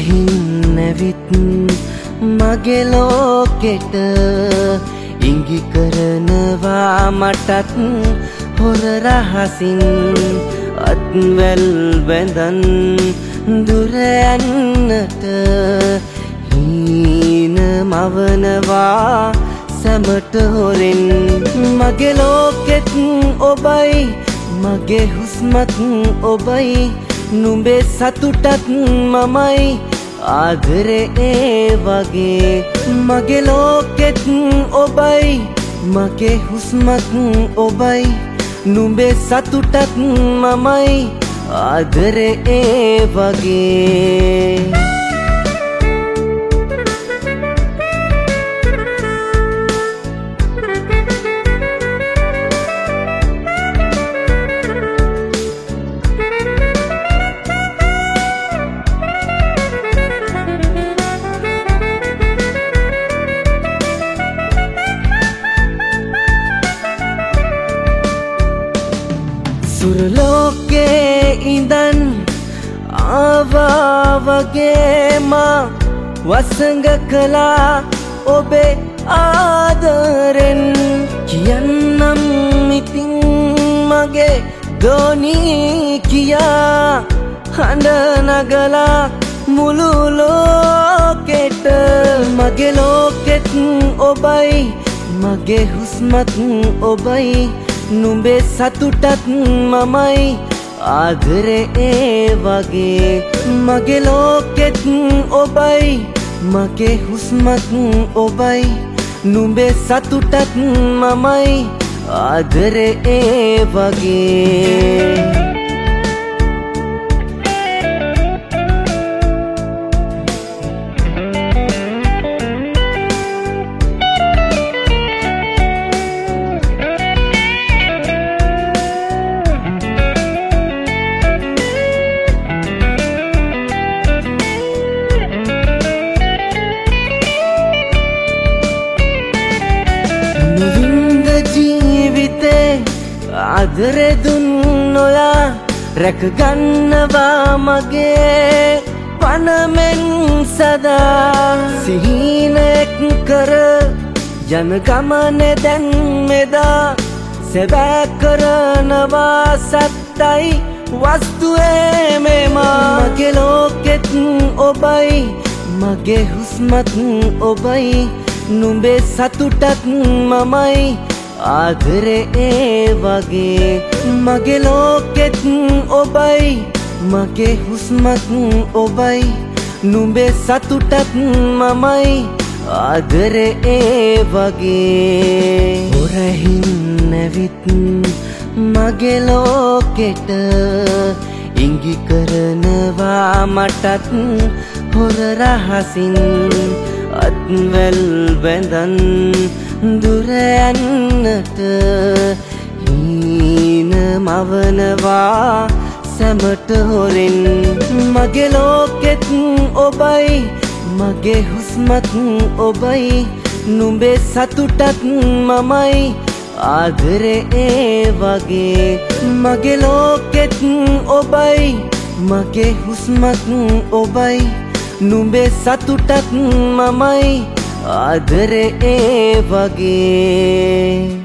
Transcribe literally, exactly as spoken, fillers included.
හොරහින් නැවිත් මගේ ලෝකෙට ඉඟි කරනවා මටත් හොර රහසින් අත්වැල් බැඳන් දුර යන්නට හීන මවනවා සැමට හොරෙන් මගේ ලෝකෙත් ඔබයි මගේ හුස්මත් ඔබයි නුඹේ සතුටත් මමයි ආදරේ ඒ වගේ මගේ ලෝකෙත් ඔබයි මගේ හුස්මත් ඔබයි නුඹේ සතුටත් මමයි ආදරේ ඒ වගේ සුරලෝකේ ඉඳන් ආවා වගේ මා වසඟ කළා ඔබේ ආදරෙන් කියන්නම් ඉතින් මගේ දෝනී කියා හඬ නගලා මුළු ලෝකෙට මගේ ලෝකෙත් ඔබයි මගේ හුස්මත් ඔබයි නුඹේ සතුටත් මමයි ආදරේ ඒ වගේ මගේ ලෝකෙත් ඔබයි මගේ හුස්මත් ඔබයි නුඹේ සතුටත් මමයි ආදරේ ඒ වගේ ආදරේ දුන් ඔයා රැකගන්නවා මගේ පනමෙන් සදා සිහිනෙක් කර යන ගමනේ දැන් මෙදා සැබෑ කරනවා සත්තයි වස්තුවේ මේමා මගේ ලෝකෙත් ඔබයි මගේ හුස්මත් ඔබයි නුඹේ සතුටත් මමයි ආදරේ ඒ වගේ මගේ ලෝකෙත් ඔබයි මගේ හුස්මත් ඔබයි නුඹේ සතුටත් මමයි ආදරේ ඒ වගේ හොරහින් නැවිත් මගේ ලෝකෙට ඉඟි කරනවා මටත් හොර රහසින් අත්වැල් බැඳන් දුර යන්නට හීන මවනවා සැමට හොරෙන් මගේ ලෝකෙත් ඔබයි මගේ හුස්මත් ඔබයි නුඹේ සතුටත් මමයි ආදරේ ඒ වගේ මගේ ලෝකෙත් ඔබයි මගේ හුස්මත් ඔබයි නුඹේ සතුටත් මමයි ආදරේ ඒ වගේ